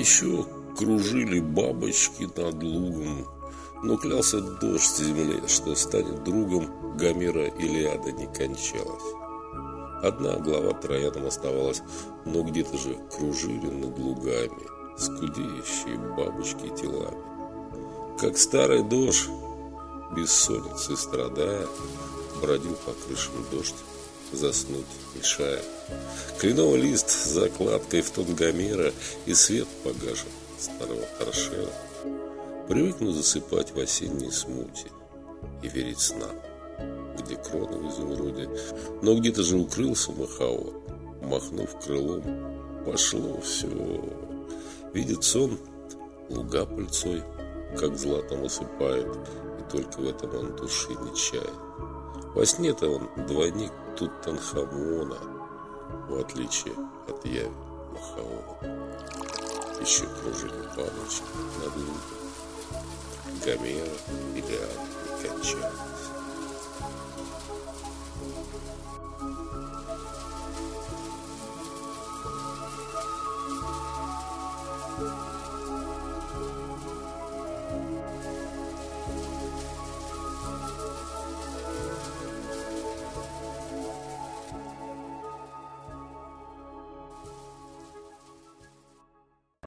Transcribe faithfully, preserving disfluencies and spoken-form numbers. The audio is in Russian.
еще кружили бабочки над лугом, но клялся дождь земле, что станет другом Гомера Илиада не кончалась. Одна глава троянам оставалась, но где-то же кружили над лугами скудеющие бабочки телами. Как старый дождь, бессонницей страдая, бродил по крышам дождь, заснуть мешая. Кленовый лист с закладкой в тон Гомера и свет погашен старого торшера. Привыкну засыпать в осенней смуте и верить снам, где кроны в изумруде. Но где-то же укрылся маховод, махнув крылом, пошло все. Видит сон луга пыльцой, как златом осыпает, и только в этом он души не чает. Во сне-то он двойник Тутанхамона, в отличие от яви Махаона. Еще кружили бабочки над лугом, Гомера Илиада не кончалась.